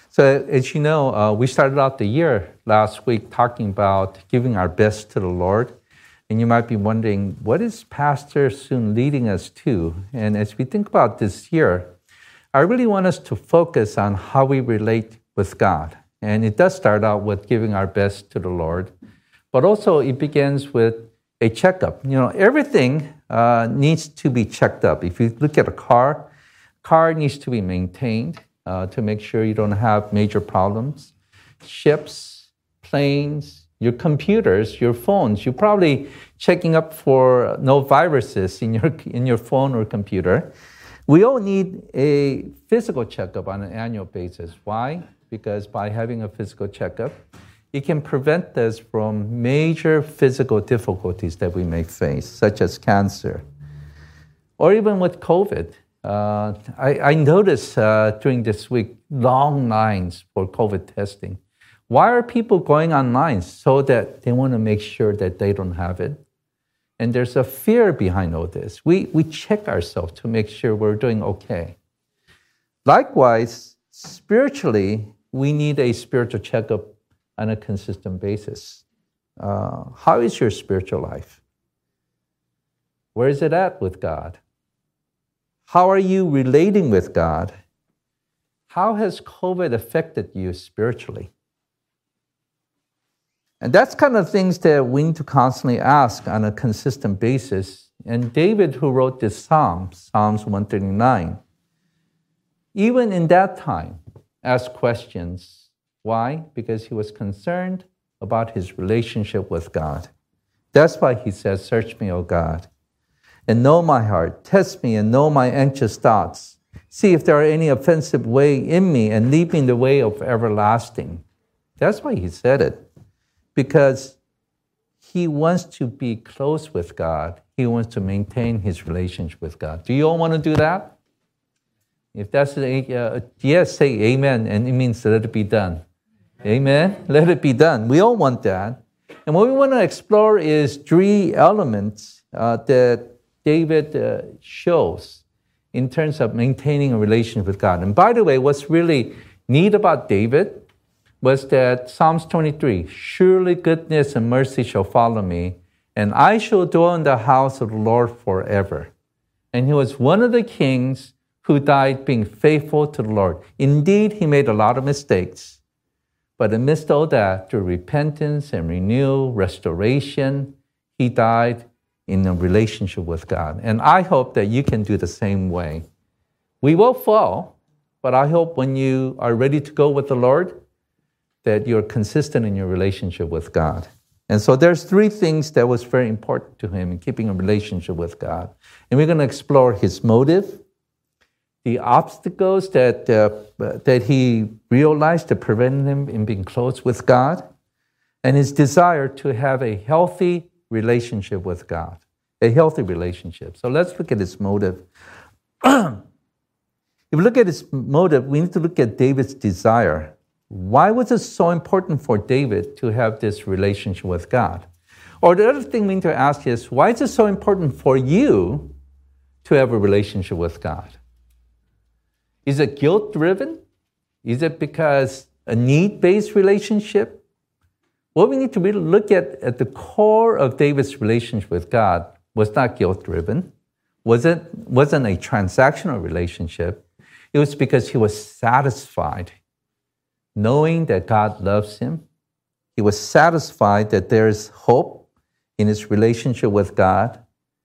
So as you know, we started out the year last week talking about giving our best to the Lord. And you might be wondering, what is Pastor Soon leading us to? And as we think about this year, I really want us to focus on how we relate with God. And it does start out with giving our best to the Lord, but also it begins with a checkup. You know, everything needs to be checked up. If you look at a car needs to be maintained to make sure you don't have major problems. Ships, planes, your computers, your phones, you're probably checking up for no viruses in your phone or computer. We all need a physical checkup on an annual basis. Why? Because by having a physical checkup, it can prevent us from major physical difficulties that we may face, such as cancer. Or even with COVID. I noticed during this week long lines for COVID testing. Why are people going online? So that they want to make sure that they don't have it. And there's a fear behind all this. We check ourselves to make sure we're doing okay. Likewise, spiritually, we need a spiritual checkup on a consistent basis. How is your spiritual life? Where is it at with God? How are you relating with God? How has COVID affected you spiritually? And that's kind of things that we need to constantly ask on a consistent basis. And David, who wrote this psalm, Psalms 139, even in that time, asked questions. Why? Because he was concerned about his relationship with God. That's why he says, "Search me, O God, and know my heart. Test me and know my anxious thoughts. See if there are any offensive way in me and lead me in the way of everlasting." That's why he said it. Because he wants to be close with God. He wants to maintain his relationship with God. Do you all want to do that? If that's yes, say amen, and it means let it be done. Amen? Let it be done. We all want that. And what we want to explore is three elements that David shows in terms of maintaining a relationship with God. And by the way, what's really neat about David was that Psalms 23, "Surely goodness and mercy shall follow me, and I shall dwell in the house of the Lord forever." And he was one of the kings who died being faithful to the Lord. Indeed, he made a lot of mistakes. But amidst all that, through repentance and renewal, restoration, he died in a relationship with God. And I hope that you can do the same way. We will fall, but I hope when you are ready to go with the Lord, that you're consistent in your relationship with God. And so there's three things that was very important to him in keeping a relationship with God. And we're going to explore his motive, the obstacles that he realized that prevented him in being close with God, and his desire to have a healthy relationship with God, a healthy relationship. So let's look at his motive. If we look at his motive, we need to look at David's desire. Why was it so important for David to have this relationship with God? Or the other thing we need to ask is, why is it so important for you to have a relationship with God? Is it guilt-driven? Is it because a need-based relationship? What we need to really look at the core of David's relationship with God was not guilt-driven. Wasn't a transactional relationship. It was because he was satisfied knowing that God loves him. He was satisfied that there is hope in his relationship with God.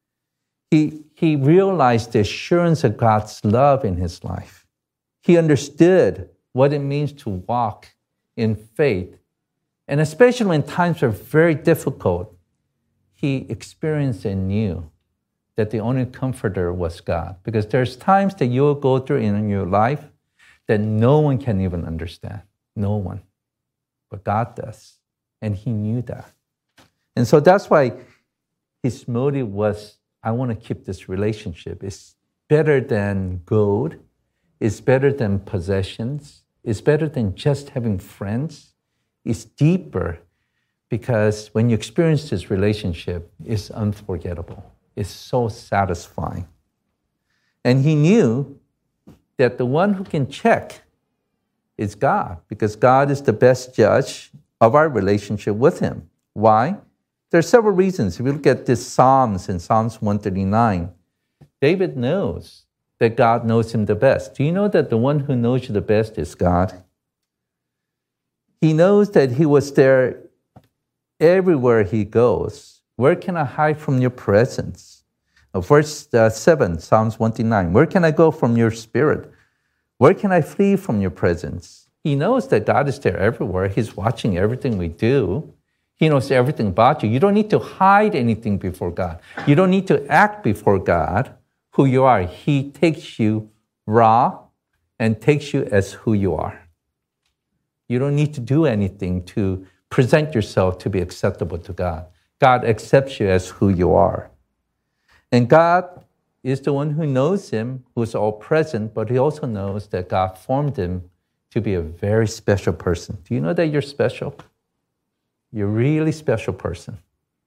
He realized the assurance of God's love in his life. He understood what it means to walk in faith. And especially when times are very difficult, he experienced and knew that the only comforter was God. Because there's times that you'll go through in your life that no one can even understand. No one. But God does. And he knew that. And so that's why his motive was, I want to keep this relationship. It's better than gold. It's better than possessions. It's better than just having friends. It's deeper because when you experience this relationship, it's unforgettable. It's so satisfying. And he knew that the one who can check is God, because God is the best judge of our relationship with Him. Why? There are several reasons. If you look at this Psalms in Psalms 139, David knows that God knows him the best. Do you know that the one who knows you the best is God? He knows that He was there everywhere He goes. Where can I hide from your presence? Verse 7, Psalms 139, where can I go from your spirit? Where can I flee from your presence? He knows that God is there everywhere. He's watching everything we do. He knows everything about you. You don't need to hide anything before God. You don't need to act before God who you are. He takes you raw and takes you as who you are. You don't need to do anything to present yourself to be acceptable to God. God accepts you as who you are. And God is the one who knows him, who is all present, but He also knows that God formed him to be a very special person. Do you know that you're special? You're a really special person.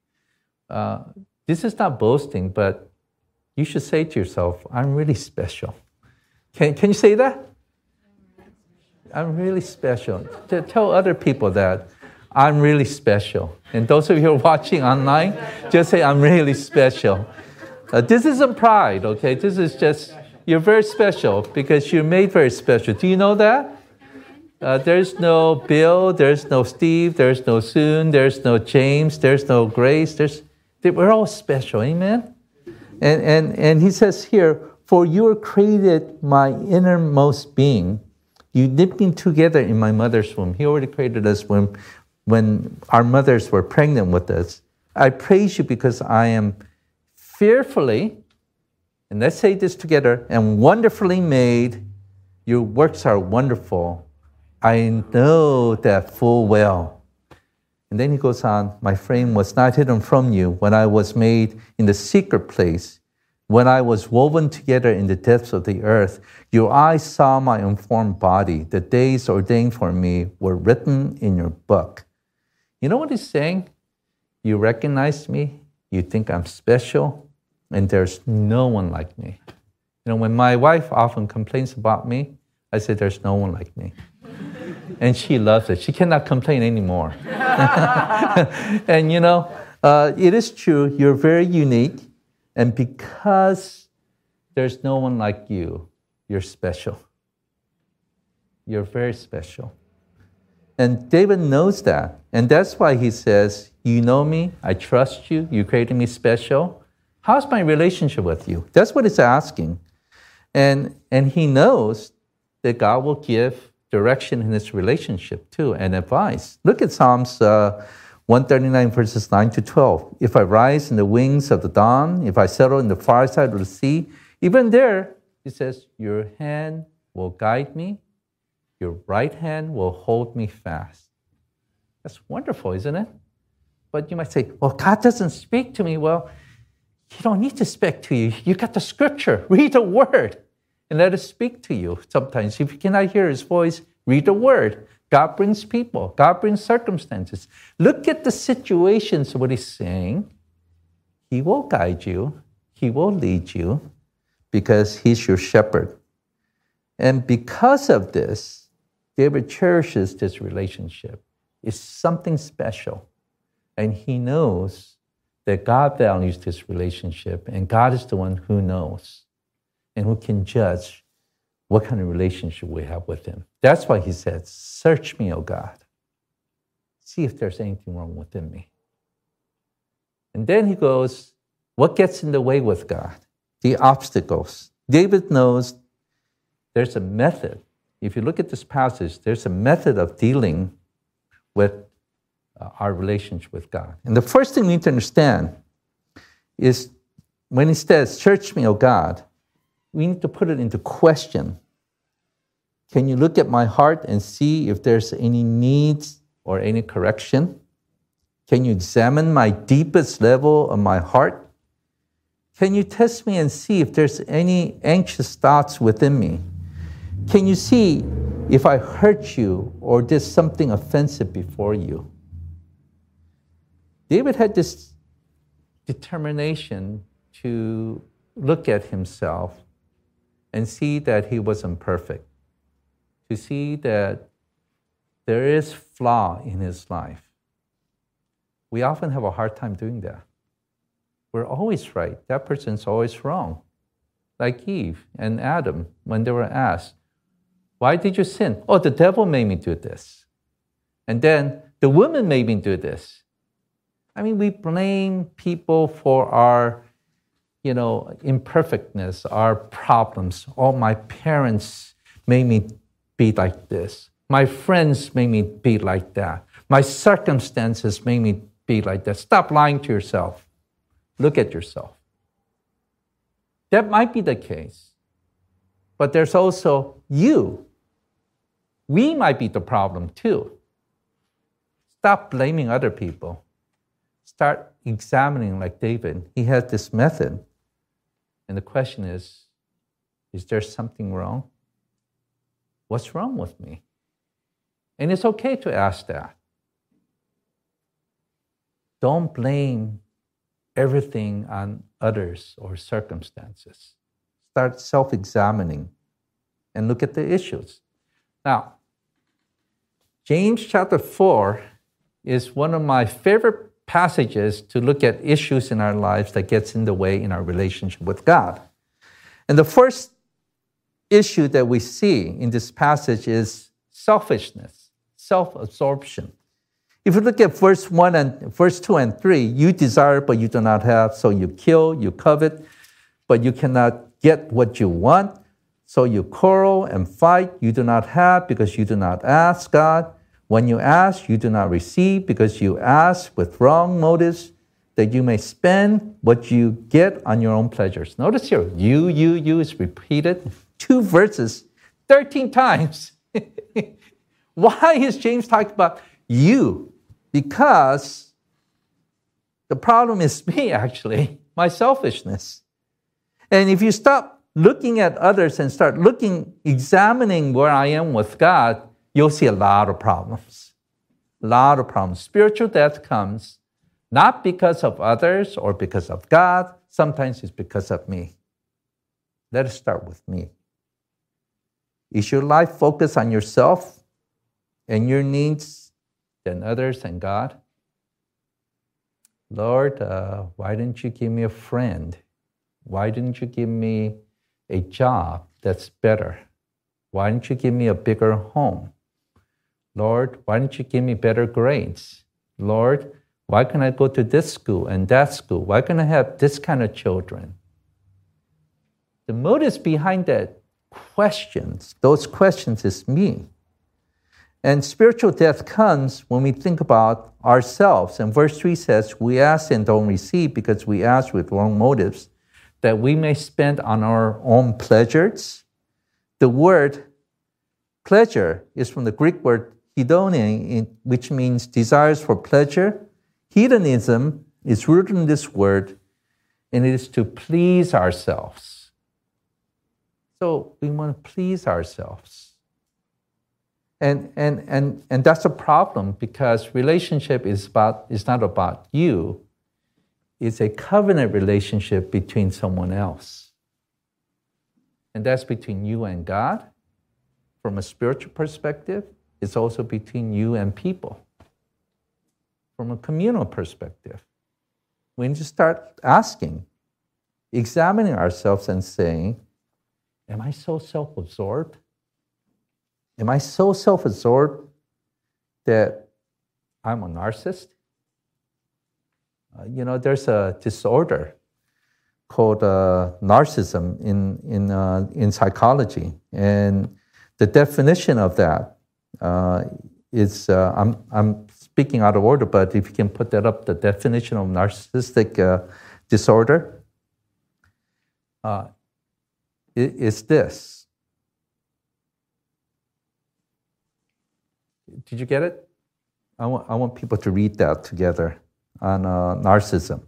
This is not boasting, but you should say to yourself, I'm really special. Can you say that? I'm really special. Tell other people that. I'm really special. And those of you who are watching online, just say, I'm really special. This isn't pride, okay? This is just, you're very special because you're made very special. Do you know that? There's no Bill, there's no Steve, there's no Soon, there's no James, there's no Grace. We're all special, amen? And he says here, for you are created my innermost being. You knit me together in my mother's womb. He already created us when our mothers were pregnant with us. I praise you because I am fearfully, and let's say this together, and wonderfully made. Your works are wonderful. I know that full well. And then he goes on, my frame was not hidden from you when I was made in the secret place, when I was woven together in the depths of the earth. Your eyes saw my unformed body. The days ordained for me were written in your book. You know what he's saying? You recognize me. You think I'm special. And there's no one like me. You know, when my wife often complains about me, I say, there's no one like me. And she loves it. She cannot complain anymore. And you know, it is true. You're very unique. And because there's no one like you, you're special. You're very special. And David knows that. And that's why he says, you know me, I trust you, you created me special. How's my relationship with you? That's what he's asking. And he knows that God will give direction in his relationship too, and advice. Look at Psalms 139 verses 9 to 12. If I rise in the wings of the dawn, if I settle in the far side of the sea, even there, he says, your hand will guide me, your right hand will hold me fast. That's wonderful, isn't it? But you might say, well, God doesn't speak to me. Well, He don't need to speak to you. You got the scripture. Read the word and let it speak to you. Sometimes if you cannot hear His voice, read the word. God brings people. God brings circumstances. Look at the situations, what He's saying. He will guide you. He will lead you because He's your shepherd. And because of this, David cherishes this relationship. It's something special. And he knows that God values this relationship, and God is the one who knows and who can judge what kind of relationship we have with Him. That's why he said, search me, O God. See if there's anything wrong within me. And then he goes, what gets in the way with God? The obstacles. David knows there's a method. If you look at this passage, there's a method of dealing with our relationship with God. And the first thing we need to understand is when he says, search me, O God, we need to put it into question. Can you look at my heart and see if there's any needs or any correction? Can you examine my deepest level of my heart? Can you test me and see if there's any anxious thoughts within me? Can you see if I hurt you or did something offensive before you? David had this determination to look at himself and see that he wasn't perfect. to see that there is flaw in his life. We often have a hard time doing that. We're always right. That person's always wrong. Like Eve and Adam, when they were asked, why did you sin? Oh, the devil made me do this. And then the woman made me do this. I mean, we blame people for our, imperfectness, our problems. Oh, my parents made me be like this. My friends made me be like that. My circumstances made me be like that. Stop lying to yourself. Look at yourself. That might be the case. But there's also you. We might be the problem too. Stop blaming other people. Start examining like David. He had this method. And the question is there something wrong? What's wrong with me? And it's okay to ask that. Don't blame everything on others or circumstances. Start self-examining and look at the issues. Now, James chapter 4 is one of my favorite passages to look at issues in our lives that gets in the way in our relationship with God. And the first issue that we see in this passage is selfishness, self-absorption. If you look at verse 2 and 3, you desire but you do not have, so you kill, you covet, but you cannot get what you want, so you quarrel and fight, you do not have because you do not ask God. When you ask, you do not receive because you ask with wrong motives, that you may spend what you get on your own pleasures. Notice here, you is repeated 2 verses, 13 times. Why is James talking about you? Because the problem is me, actually, my selfishness. And if you stop looking at others and start examining where I am with God, you'll see a lot of problems. A lot of problems. Spiritual death comes not because of others or because of God. Sometimes it's because of me. Let us start with me. Is your life focused on yourself and your needs than others and God? Lord, why didn't you give me a friend? Why didn't you give me a job that's better? Why didn't you give me a bigger home? Lord, why didn't you give me better grades? Lord, why can't I go to this school and that school? Why can't I have this kind of children? The motives behind those questions is me. And spiritual death comes when we think about ourselves. And verse 3 says, we ask and don't receive because we ask with wrong motives, that we may spend on our own pleasures. The word pleasure is from the Greek word hedonia, which means desires for pleasure. Hedonism is rooted in this word, and it is to please ourselves. So we want to please ourselves. And that's a problem because relationship is not about you. It's a covenant relationship between someone else. And that's between you and God. From a spiritual perspective, it's also between you and people. From a communal perspective, we need to start asking, examining ourselves and saying, am I so self-absorbed? Am I so self-absorbed that I'm a narcissist? There's a disorder called narcissism in psychology, and the definition of that is I'm speaking out of order, but if you can put that up, the definition of narcissistic disorder is this. Did you get it? I want people to read that together on narcissism.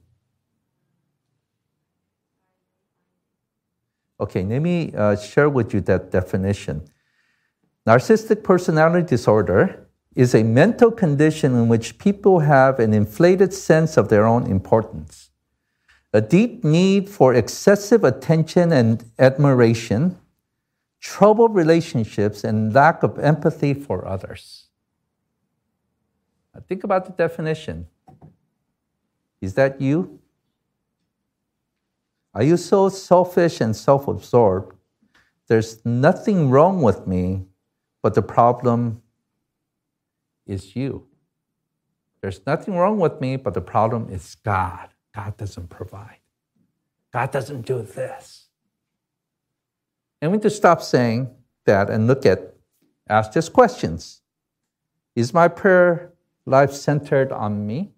Okay, let me share with you that definition. Narcissistic personality disorder is a mental condition in which people have an inflated sense of their own importance, a deep need for excessive attention and admiration, troubled relationships, and lack of empathy for others. Now think about the definition. Is that you? Are you so selfish and self-absorbed? There's nothing wrong with me, but the problem is you. There's nothing wrong with me, but the problem is God. God doesn't provide. God doesn't do this. And we need to stop saying that and ask just questions. Is my prayer life centered on me?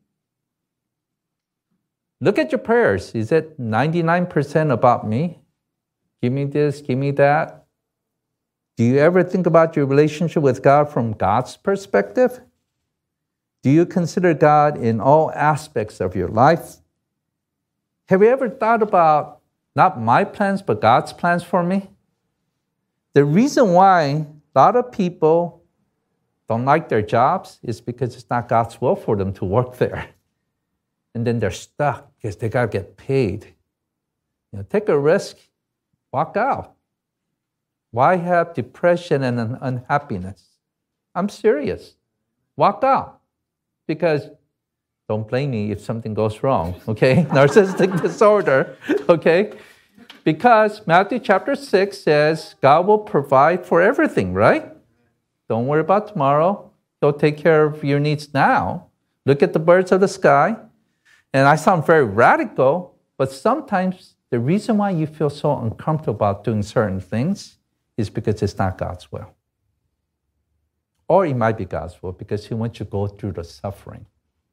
Look at your prayers. Is it 99% about me? Give me this, give me that. Do you ever think about your relationship with God from God's perspective? Do you consider God in all aspects of your life? Have you ever thought about not my plans, but God's plans for me? The reason why a lot of people don't like their jobs is because it's not God's will for them to work there. And then they're stuck because they got to get paid. Take a risk, walk out. Why have depression and unhappiness? I'm serious. Walk out. Because don't blame me if something goes wrong, okay? Narcissistic disorder, okay? Because Matthew chapter 6 says God will provide for everything, right? Don't worry about tomorrow. He'll take care of your needs now. Look at the birds of the sky. And I sound very radical, but sometimes the reason why you feel so uncomfortable about doing certain things is because it's not God's will. Or it might be God's will because He wants you to go through the suffering.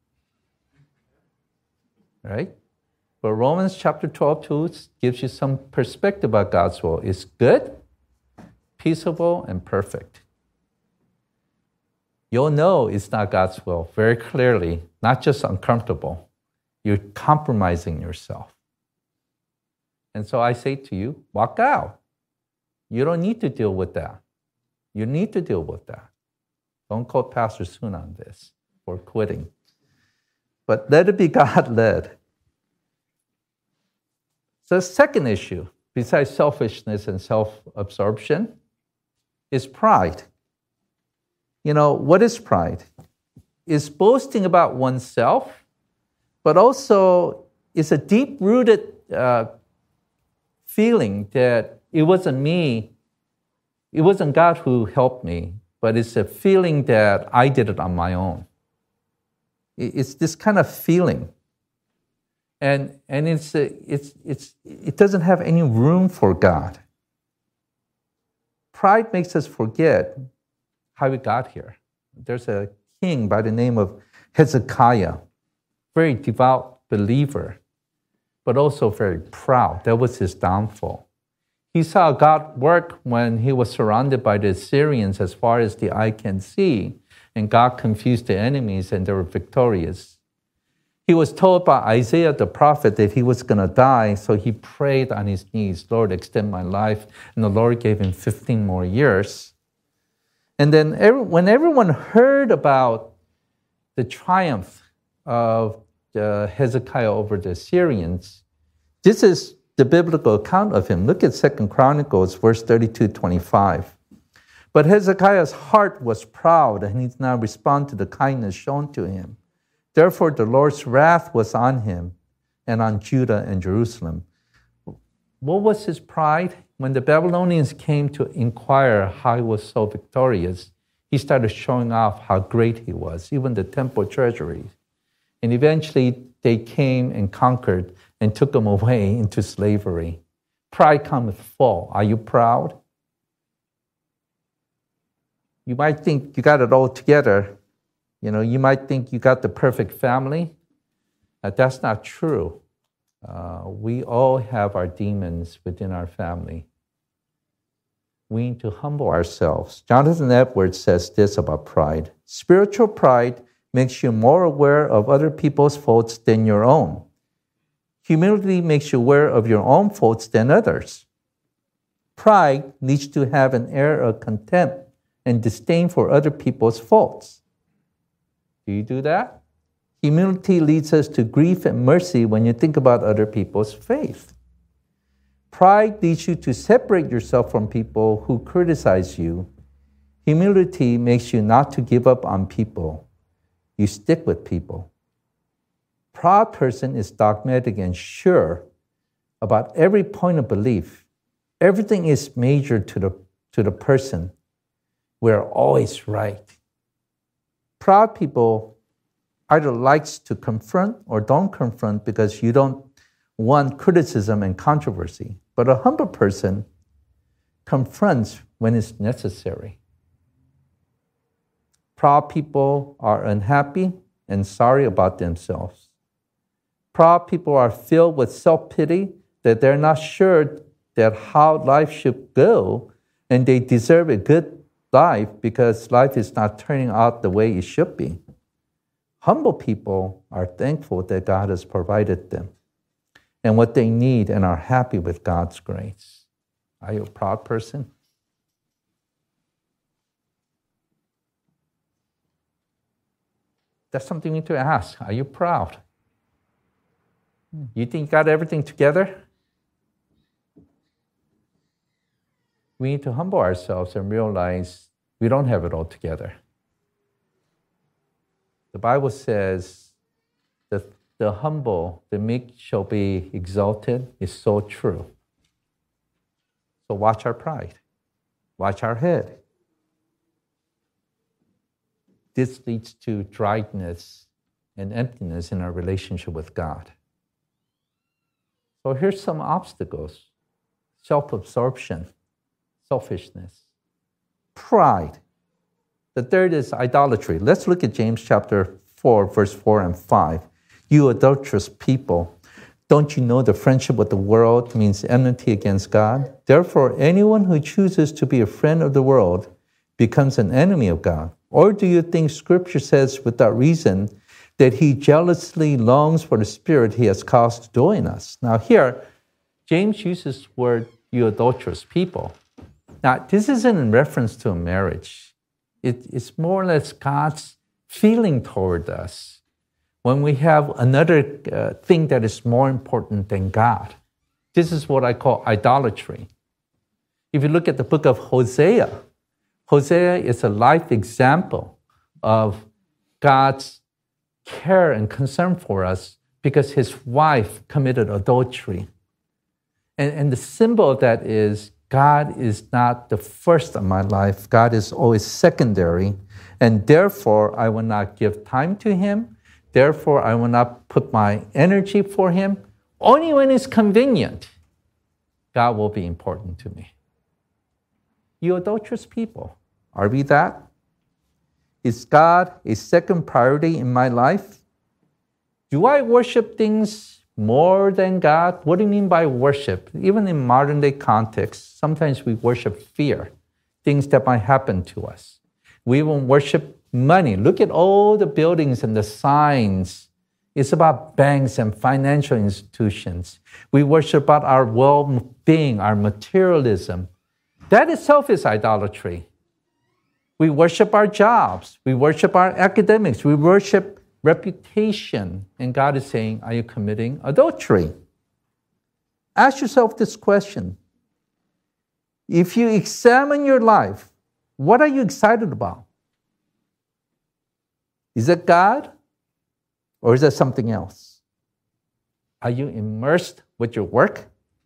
Right? But Romans chapter 12:2 gives you some perspective about God's will. It's good, peaceable, and perfect. You'll know it's not God's will very clearly, not just uncomfortable. You're compromising yourself. And so I say to you, walk out. You don't need to deal with that. You need to deal with that. Don't quote Pastor Soon on this for quitting. But let it be God-led. So the second issue, besides selfishness and self-absorption, is pride. What is pride? It's boasting about oneself, but also it's a deep-rooted feeling that it wasn't me, it wasn't God who helped me, but it's a feeling that I did it on my own. It's this kind of feeling. And it doesn't have any room for God. Pride makes us forget how we got here. There's a king by the name of Hezekiah, very devout believer, but also very proud. That was his downfall. He saw God work when he was surrounded by the Assyrians as far as the eye can see, and God confused the enemies and they were victorious. He was told by Isaiah the prophet that he was going to die, so he prayed on his knees, Lord, extend my life. And the Lord gave him 15 more years. And then when everyone heard about the triumph of Hezekiah over the Assyrians, this is the biblical account of him. Look at 2 Chronicles, verse 32-25. But Hezekiah's heart was proud, and he did not respond to the kindness shown to him. Therefore, the Lord's wrath was on him and on Judah and Jerusalem. What was his pride? When the Babylonians came to inquire how he was so victorious, he started showing off how great he was, even the temple treasuries. And eventually, they came and conquered and took him away into slavery. Pride cometh full. Are you proud? You might think you got it all together. You might think you got the perfect family. That's not true. We all have our demons within our family. We need to humble ourselves. Jonathan Edwards says this about pride. Spiritual pride makes you more aware of other people's faults than your own. Humility makes you aware of your own faults than others. Pride leads to have an air of contempt and disdain for other people's faults. Do you do that? Humility leads us to grief and mercy when you think about other people's faith. Pride leads you to separate yourself from people who criticize you. Humility makes you not to give up on people. You stick with people. Proud person is dogmatic and sure about every point of belief. Everything is major to the person. We're always right. Proud people either likes to confront or don't confront because you don't want criticism and controversy. But a humble person confronts when it's necessary. Proud people are unhappy and sorry about themselves. Proud people are filled with self-pity that they're not sure that how life should go, and they deserve a good life because life is not turning out the way it should be. Humble people are thankful that God has provided them and what they need and are happy with God's grace. Are you a proud person? That's something we need to ask. Are you proud? You think you got everything together? We need to humble ourselves and realize we don't have it all together. The Bible says that the humble, the meek shall be exalted, is so true. So watch our pride. Watch our head. This leads to dryness and emptiness in our relationship with God. So here's some obstacles. Self-absorption, selfishness, pride. The third is idolatry. Let's look at James chapter 4, verse 4 and 5. You adulterous people, don't you know the friendship with the world means enmity against God? Therefore, anyone who chooses to be a friend of the world becomes an enemy of God. Or do you think Scripture says without reason that he jealously longs for the Spirit he has caused to dwell in us? Now here, James uses the word, you adulterous people. Now, this isn't in reference to a marriage. It's more or less God's feeling toward us when we have another thing that is more important than God. This is what I call idolatry. If you look at the book of Hosea, Hosea is a life example of God's care and concern for us because his wife committed adultery. And the symbol of that is God is not the first of my life. God is always secondary. And therefore, I will not give time to him. Therefore, I will not put my energy for him. Only when it's convenient, God will be important to me. You adulterous people, are we that? Is God a second priority in my life? Do I worship things more than God? What do you mean by worship? Even in modern day context, sometimes we worship fear, things that might happen to us. We even worship money. Look at all the buildings and the signs. It's about banks and financial institutions. We worship about our well-being, our materialism. That itself is idolatry. We worship our jobs. We worship our academics. We worship reputation. And God is saying, are you committing adultery? Ask yourself this question. If you examine your life, what are you excited about? Is it God or is it something else? Are you immersed with your work?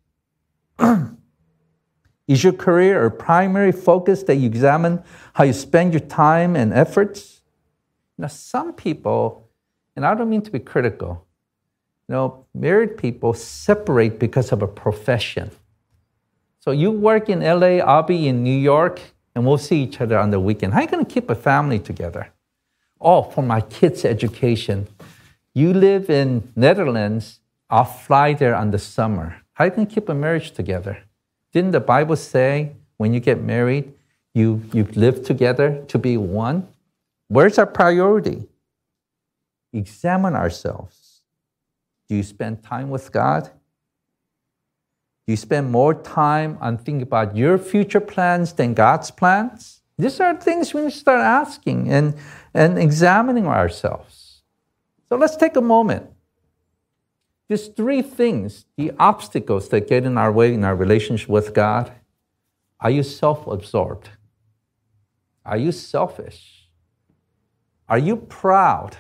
Is your career a primary focus that you examine how you spend your time and efforts? Now, some people, and I don't mean to be critical, married people separate because of a profession. So you work in LA, I'll be in New York, and we'll see each other on the weekend. How are you going to keep a family together? Oh, for my kids' education. You live in Netherlands, I'll fly there on the summer. How are you going to keep a marriage together? Didn't the Bible say when you get married, you live together to be one? Where's our priority? Examine ourselves. Do you spend time with God? Do you spend more time on thinking about your future plans than God's plans? These are things we need to start asking and examining ourselves. So let's take a moment. These three things, the obstacles that get in our way in our relationship with God. Are you self-absorbed? Are you selfish? Are you proud?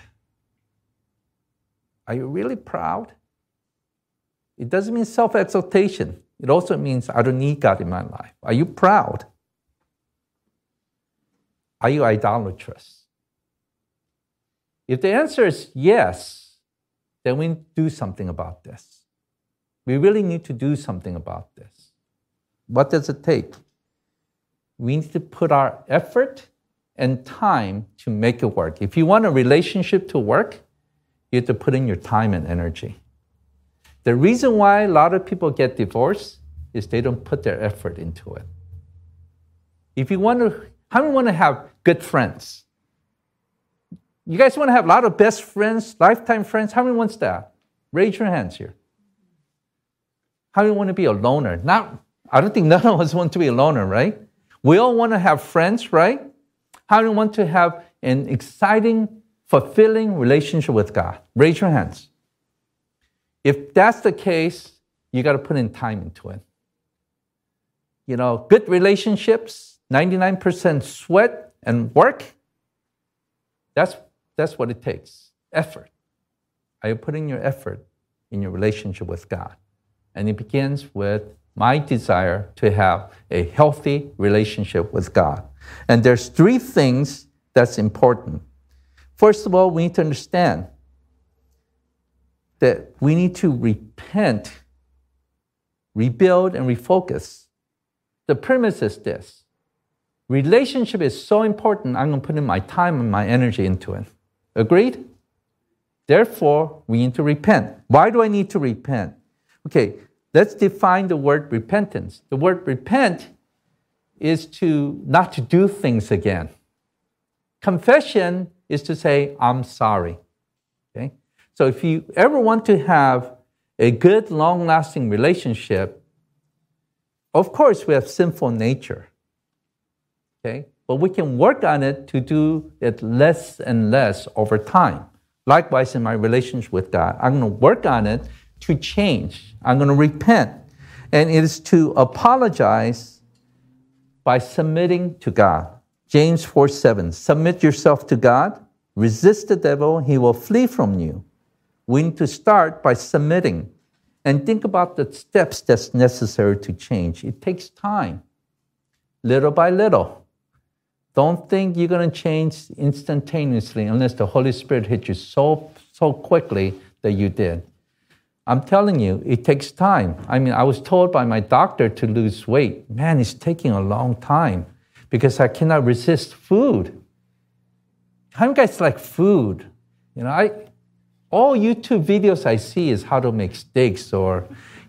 Are you really proud? It doesn't mean self-exaltation. It also means I don't need God in my life. Are you proud? Are you idolatrous? If the answer is yes, then we need to do something about this. We really need to do something about this. What does it take? We need to put our effort and time to make it work. If you want a relationship to work, you have to put in your time and energy. The reason why a lot of people get divorced is they don't put their effort into it. If you want to, how many want to have good friends? You guys want to have a lot of best friends, lifetime friends? How many wants that? Raise your hands here. How many want to be a loner? I don't think none of us want to be a loner, right? We all want to have friends, right? How many want to have an exciting, fulfilling relationship with God? Raise your hands. If that's the case, you got to put in time into it. You know, good relationships, 99% sweat and work, that's what it takes. Effort. Are you putting your effort in your relationship with God? And it begins with my desire to have a healthy relationship with God. And there's three things that's important. First of all, we need to understand that we need to repent, rebuild, and refocus. The premise is this. Relationship is so important, I'm going to put in my time and my energy into it. Agreed? Therefore, we need to repent. Why do I need to repent? Okay, let's define the word repentance. The word repent is not to do things again. Confession is to say, I'm sorry. Okay? So if you ever want to have a good, long-lasting relationship, of course we have sinful nature. Okay? But we can work on it to do it less and less over time. Likewise, in my relationship with God, I'm going to work on it to change. I'm going to repent. And it is to apologize by submitting to God. James 4:7, submit yourself to God, resist the devil, he will flee from you. We need to start by submitting and think about the steps that's necessary to change. It takes time, little by little. Don't think you're going to change instantaneously unless the Holy Spirit hits you so quickly that you did. I'm telling you, it takes time. I mean, I was told by my doctor to lose weight. Man, it's taking a long time because I cannot resist food. How many guys like food? You know, all YouTube videos I see is how to make steaks or,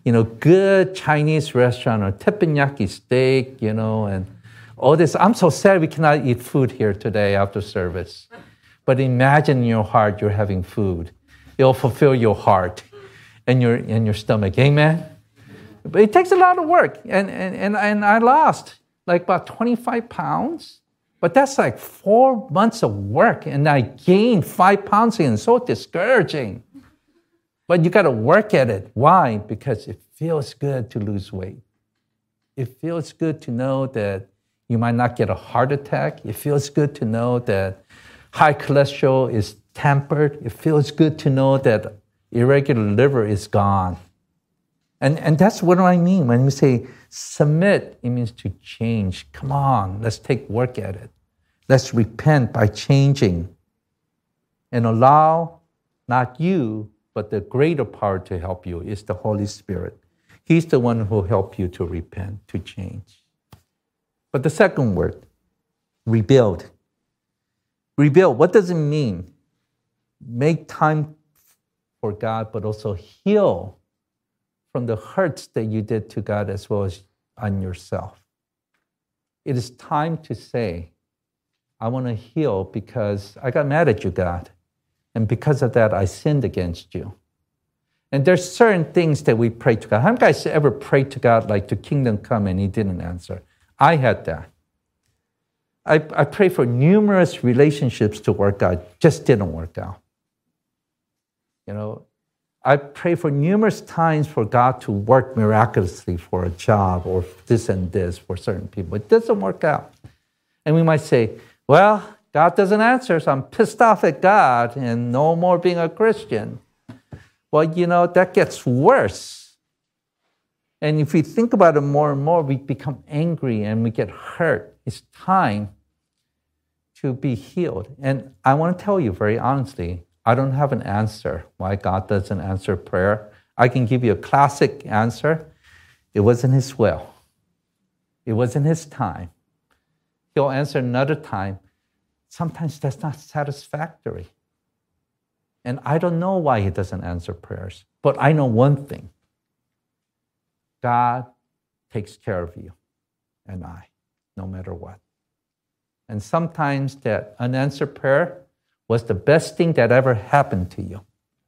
good Chinese restaurant or teppanyaki steak, and all this. I'm so sad we cannot eat food here today after service. But imagine in your heart you're having food. It'll fulfill your heart and your stomach. Amen? But it takes a lot of work. And I lost like about 25 pounds. But that's like 4 months of work. And I gained 5 pounds again. So discouraging. But you got to work at it. Why? Because it feels good to lose weight. It feels good to know that you might not get a heart attack. It feels good to know that high cholesterol is tempered. It feels good to know that irregular liver is gone. And that's what I mean. When we say submit, it means to change. Come on, let's take work at it. Let's repent by changing and allow not you, but the greater power to help you is the Holy Spirit. He's the one who will help you to repent, to change. But the second word, rebuild. Rebuild, what does it mean? Make time for God, but also heal from the hurts that you did to God as well as on yourself. It is time to say, I want to heal because I got mad at you, God. And because of that, I sinned against you. And there's certain things that we pray to God. How many guys ever prayed to God like the kingdom come and he didn't answer? I had that. I prayed for numerous relationships to work out, just didn't work out. I pray for numerous times for God to work miraculously for a job or this and this for certain people. It doesn't work out. And we might say, well, God doesn't answer, so I'm pissed off at God and no more being a Christian. Well, that gets worse. And if we think about it more and more, we become angry and we get hurt. It's time to be healed. And I want to tell you very honestly, I don't have an answer why God doesn't answer prayer. I can give you a classic answer. It wasn't His will. It wasn't His time. He'll answer another time. Sometimes that's not satisfactory. And I don't know why He doesn't answer prayers. But I know one thing. God takes care of you and I, no matter what. And sometimes that unanswered prayer was the best thing that ever happened to you.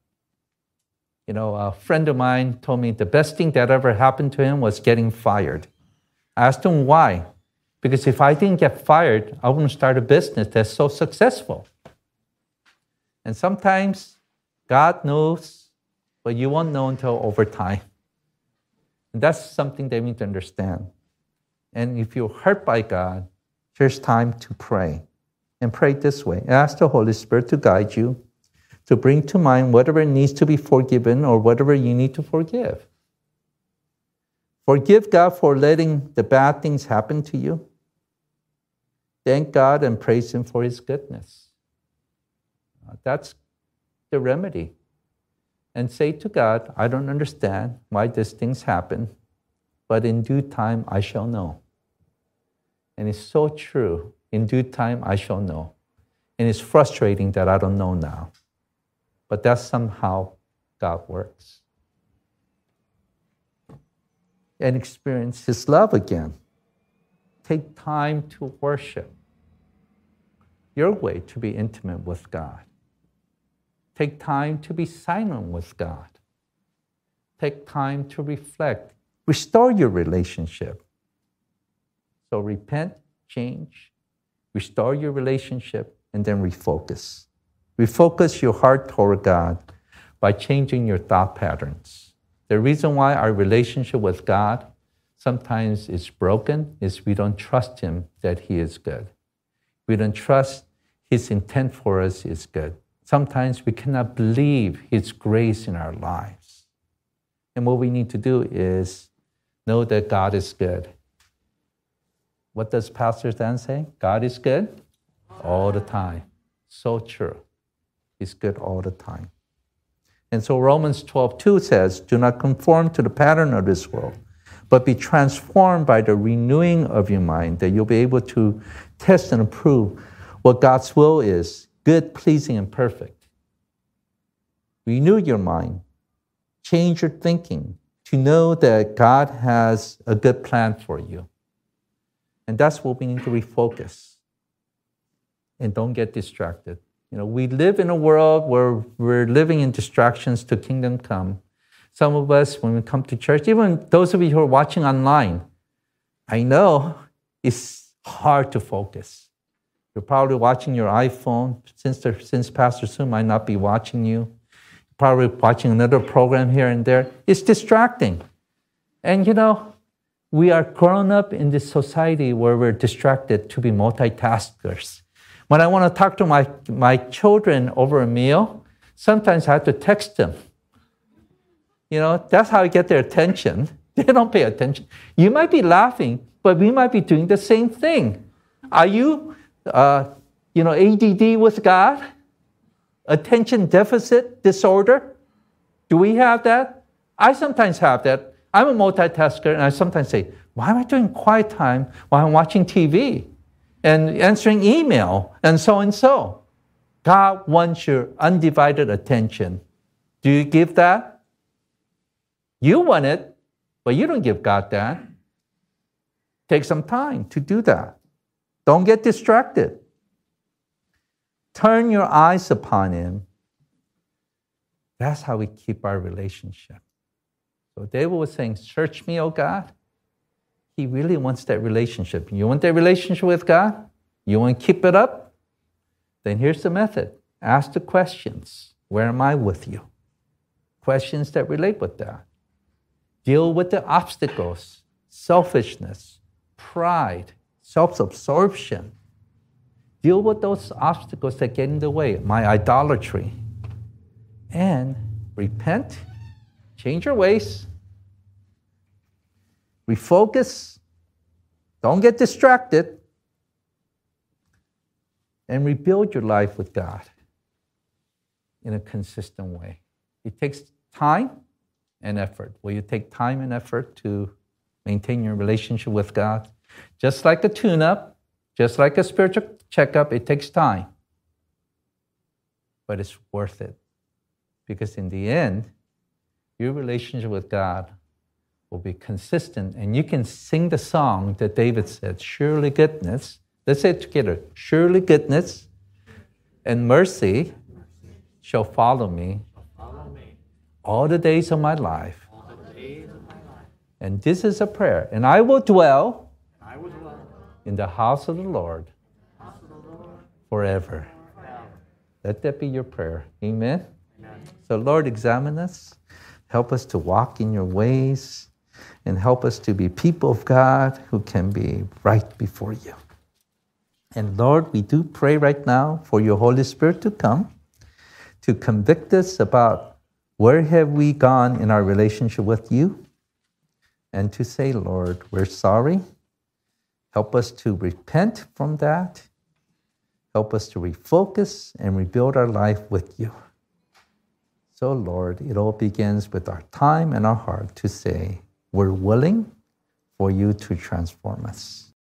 A friend of mine told me the best thing that ever happened to him was getting fired. I asked him why. Because if I didn't get fired, I wouldn't start a business that's so successful. And sometimes God knows, but you won't know until over time. And that's something they need to understand. And if you're hurt by God, here's time to pray. And pray this way. Ask the Holy Spirit to guide you, to bring to mind whatever needs to be forgiven or whatever you need to forgive. Forgive God for letting the bad things happen to you. Thank God and praise Him for His goodness. That's the remedy. And say to God, I don't understand why these things happen, but in due time I shall know. And it's so true. In due time, I shall know. And it's frustrating that I don't know now. But that's somehow God works. And experience His love again. Take time to worship. Your way to be intimate with God. Take time to be silent with God. Take time to reflect. Restore your relationship. So repent, change, restore your relationship, and then refocus. Refocus your heart toward God by changing your thought patterns. The reason why our relationship with God sometimes is broken is we don't trust Him that He is good. We don't trust His intent for us is good. Sometimes we cannot believe His grace in our lives. And what we need to do is know that God is good. What does Pastor Dan say? God is good all the time. So true. He's good all the time. And so Romans 12:2 says, do not conform to the pattern of this world, but be transformed by the renewing of your mind, that you'll be able to test and approve what God's will is, good, pleasing, and perfect. Renew your mind. Change your thinking to know that God has a good plan for you. And that's what we need to refocus. And don't get distracted. We live in a world where we're living in distractions to kingdom come. Some of us, when we come to church, even those of you who are watching online, I know it's hard to focus. You're probably watching your iPhone, since Pastor Sue might not be watching you. Probably watching another program here and there. It's distracting. And we are grown up in this society where we're distracted to be multitaskers. When I want to talk to my children over a meal, sometimes I have to text them. That's how I get their attention. They don't pay attention. You might be laughing, but we might be doing the same thing. Are you, ADD with God? Attention deficit disorder? Do we have that? I sometimes have that. I'm a multitasker, and I sometimes say, why am I doing quiet time while I'm watching TV and answering email and so and so? God wants your undivided attention. Do you give that? You want it, but you don't give God that. Take some time to do that. Don't get distracted. Turn your eyes upon Him. That's how we keep our relationship. So David was saying, search me, O God. He really wants that relationship. You want that relationship with God? You want to keep it up? Then here's the method. Ask the questions. Where am I with you? questions that relate with that. Deal with the obstacles, selfishness, pride, self-absorption. Deal with those obstacles that get in the way, my idolatry. And repent, change your ways, refocus, don't get distracted, and rebuild your life with God in a consistent way. It takes time and effort. Will you take time and effort to maintain your relationship with God? Just like a tune-up, just like a spiritual checkup, it takes time. But it's worth it. Because in the end, your relationship with God will be consistent. And you can sing the song that David said, surely goodness. Let's say it together. Surely goodness and mercy shall follow me all the days of my life. And this is a prayer. And I will dwell in the house of the Lord forever. Let that be your prayer. Amen? So Lord, examine us. Help us to walk in your ways. And help us to be people of God who can be right before you. And Lord, we do pray right now for your Holy Spirit to come, to convict us about where have we gone in our relationship with you, and to say, Lord, we're sorry. Help us to repent from that. Help us to refocus and rebuild our life with you. So, Lord, it all begins with our time and our heart to say, we're willing for you to transform us.